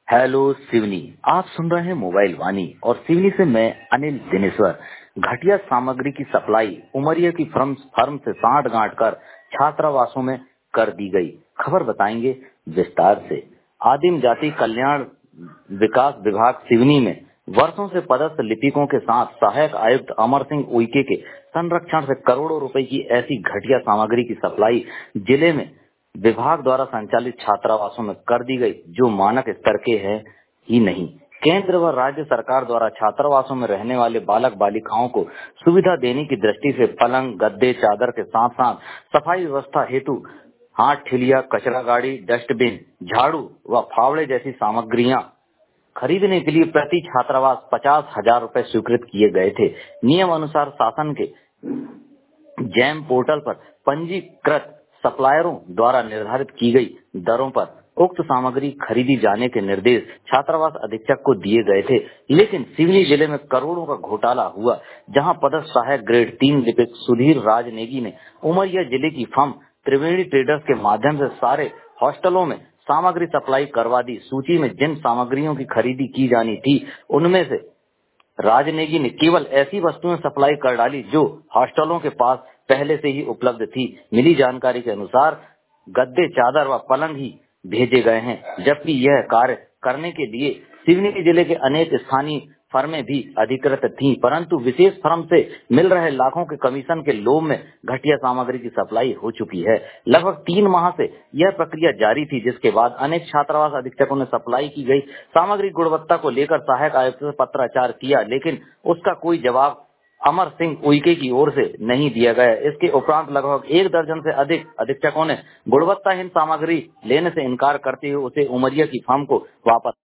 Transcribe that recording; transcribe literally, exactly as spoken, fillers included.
Hello Seoni. आप सुन रहे हैं मोबाइल वाणी और सिवनी से मैं अनिल दिनेश्वर। घटिया सामग्री की सप्लाई उमरिया की फर्म फर्म से साठ गांठ कर छात्रावासों में कर दी गई। खबर बताएंगे विस्तार से। आदिम जाति कल्याण विकास विभाग सिवनी में वर्षों से पदस्थ लिपिकों के साथ सहायक आयुक्त अमर सिंह उइके के संरक्षण से करोड़ों रुपए की ऐसी घटिया सामग्री की सप्लाई जिले में विभाग द्वारा संचालित छात्रावासों में कर दी गई, जो मानक स्तर के है ही नहीं। केंद्र व राज्य सरकार द्वारा छात्रावासों में रहने वाले बालक बालिकाओं को सुविधा देने की दृष्टि से पलंग, गद्दे, चादर के साथ साथ सफाई व्यवस्था हेतु हाथ ठिलिया, कचरा गाड़ी, डस्टबिन, झाड़ू व फावड़े जैसी सामग्रियां खरीदने के लिए प्रति छात्रावास पचास हजार रूपए स्वीकृत किए गए थे। नियम अनुसार शासन के जैम पोर्टल पर पंजीकृत सप्लायरों द्वारा निर्धारित की गई दरों पर उक्त सामग्री खरीदी जाने के निर्देश छात्रावास अधीक्षक को दिए गए थे, लेकिन सिवनी जिले में करोड़ों का घोटाला हुआ, जहां पदस्थ सहायक ग्रेड तीन लिपिक सुधीर राज नेगी ने उमरिया जिले की फर्म त्रिवेणी ट्रेडर्स के माध्यम से सारे हॉस्टलों में सामग्री सप्लाई करवा दी। सूची में जिन सामग्रियों की खरीदी की जानी थी, उनमें से राजनेगी ने केवल ऐसी वस्तुएं सप्लाई कर डाली जो हॉस्टलों के पास पहले से ही उपलब्ध थी। मिली जानकारी के अनुसार गद्दे, चादर व पलंग ही भेजे गए हैं, जबकि यह कार्य करने के लिए सिवनी जिले के अनेक स्थानीय फर्में भी अधिकृत थीं, परंतु विशेष फर्म से मिल रहे लाखों के कमीशन के लोभ में घटिया सामग्री की सप्लाई हो चुकी है। लगभग तीन माह से यह प्रक्रिया जारी थी, जिसके बाद अनेक छात्रावास अधीक्षकों ने सप्लाई की गई सामग्री गुणवत्ता को लेकर सहायक आयुक्त से पत्राचार किया, लेकिन उसका कोई जवाब अमर सिंह उइके की ओर से नहीं दिया गया। इसके उपरांत लगभग एक दर्जन से अधिक अधीक्षकों ने गुणवत्ताहीन सामग्री लेने से इनकार करते हुए उसे उमरिया की फर्म को वापस